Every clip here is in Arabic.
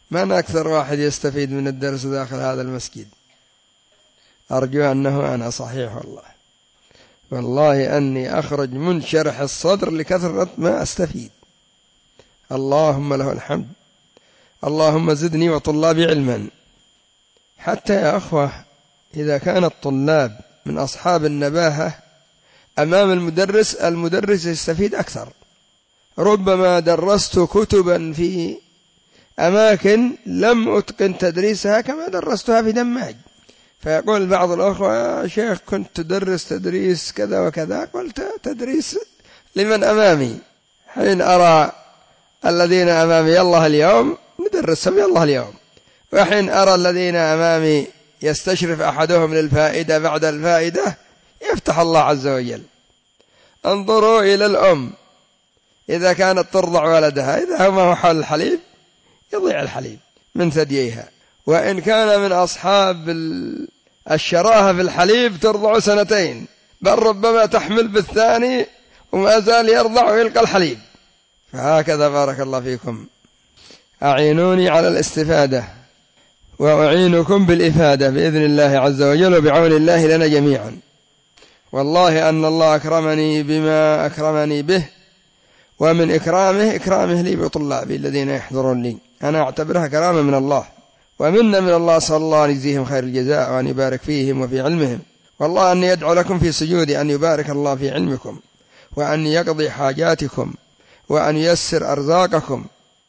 من أكثر واحد يستفيد من الدرس داخل هذا المسجد؟ أرجو أنه أنا صحيح والله أني أخرج منشرح الصدر لكثرة ما أستفيد. اللهم له الحمد. اللهم زدني وطلابي علما. حتى يا أخوة إذا كان الطلاب من أصحاب النباهة أمام المدرس يستفيد أكثر. ربما درست كتبا في أماكن لم أتقن تدريسها كما درستها في دماج، فيقول بعض الأخوة يا شيخ كنت تدرس تدريس كذا وكذا. قلت تدريس لمن أمامي، حين أرى الذين أمامي يلا اليوم ندرسهم يلا اليوم، وحين أرى الذين أمامي يستشرف أحدهم للفائدة بعد الفائدة يفتح الله عز وجل. انظروا إلى الأم إذا كانت ترضع ولدها، إذا هو ما حول الحليب يضيع الحليب من ثدييها، وإن كان من أصحاب الشراهة في الحليب ترضع سنتين، بل ربما تحمل بالثاني وما زال يرضع ويلقى الحليب. فهكذا بارك الله فيكم. أعينوني على الاستفادة وأعينكم بالإفادة بإذن الله عز وجل وبعون الله لنا جميعا. والله أن الله أكرمني بما أكرمني به، ومن إكرامه لي بطلابي الذين يحضرون لي، أنا أعتبرها كرامة من الله ومنا من الله، صلى الله أن يجزيهم خير الجزاء وأن يبارك فيهم وفي علمهم. والله أني يدعو لكم في سجودي أن يبارك الله في علمكم، وأن يقضي حاجاتكم، وأن ييسر أرزاقكم.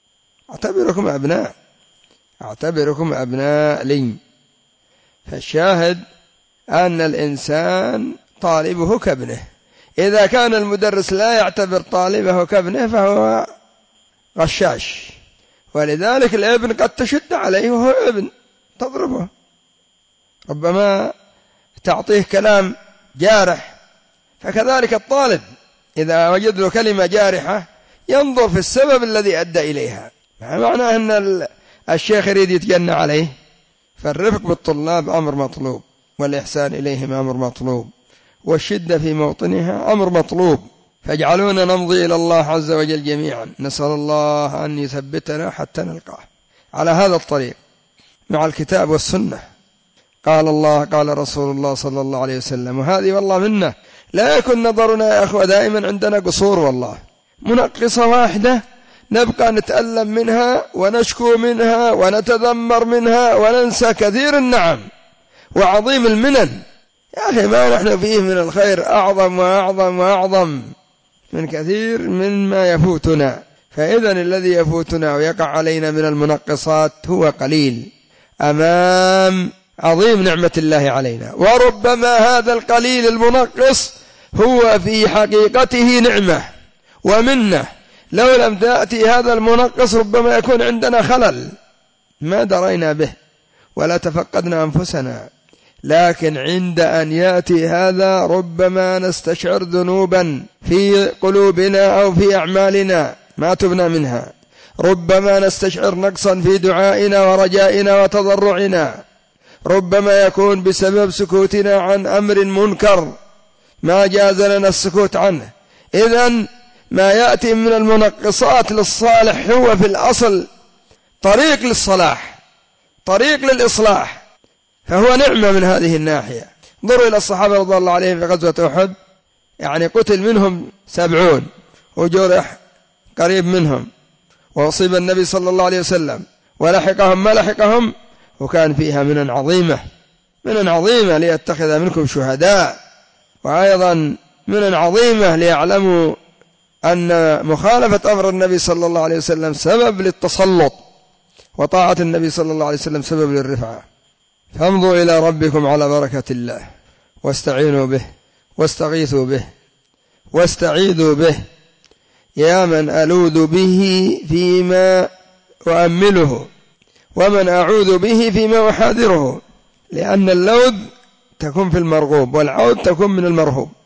أعتبركم أبناء لي. فالشاهد أن الإنسان طالبه كابنه. إذا كان المدرس لا يعتبر طالبه كابنه فهو غشاش، ولذلك الابن قد تشد عليه وهو ابن تضربه، ربما تعطيه كلام جارح. فكذلك الطالب إذا وجد له كلمة جارحة ينظر في السبب الذي أدى إليها. معنى أن الشيخ يريد يتجنى عليه. فالرفق بالطلاب أمر مطلوب، والإحسان إليهم أمر مطلوب، والشدة في موطنها أمر مطلوب. فاجعلونا نمضي إلى الله عز وجل جميعا، نسأل الله أن يثبتنا حتى نلقاه على هذا الطريق مع الكتاب والسنة. قال الله قال رسول الله صلى الله عليه وسلم. وهذه والله منا، لا يكن نظرنا يا أخوة دائما عندنا قصور، والله منقصة واحدة نبقى نتألم منها ونشكو منها ونتذمر منها وننسى كثير النعم وعظيم المنن. يا أخي ما نحن فيه من الخير أعظم وأعظم وأعظم من كثير مما يفوتنا. فإذن الذي يفوتنا ويقع علينا من المنقصات هو قليل أمام عظيم نعمة الله علينا. وربما هذا القليل المنقص هو في حقيقته نعمة ومنة. لو لم تأتي هذا المنقص ربما يكون عندنا خلل ما درينا به ولا تفقدنا أنفسنا. لكن عند أن يأتي هذا ربما نستشعر ذنوبا في قلوبنا أو في أعمالنا ما تبنى منها، ربما نستشعر نقصا في دعائنا ورجائنا وتضرعنا، ربما يكون بسبب سكوتنا عن أمر منكر ما جاز لنا السكوت عنه. إذن ما يأتي من المنقصات للصالح هو في الأصل طريق للصلاح، طريق للإصلاح، فهو نعمة من هذه الناحية. انظروا إلى الصحابة رضي الله عليهم في غزوة أحد، يعني قتل منهم 70 وجرح قريب منهم، وأصيب النبي صلى الله عليه وسلم ولحقهم ما لحقهم، وكان فيها منن عظيمة ليتخذ منكم شهداء، وأيضا منن عظيمة ليعلموا أن مخالفة أمر النبي صلى الله عليه وسلم سبب للتسلط، وطاعة النبي صلى الله عليه وسلم سبب للرفعة. فامضوا إلى ربكم على بركة الله، واستعينوا به واستغيثوا به واستعيذوا به، يا من ألوذ به فيما أؤمله، ومن أعوذ به فيما أحاذره. لأن اللوذ تكون في المرغوب والعوذ تكون من المرهوب.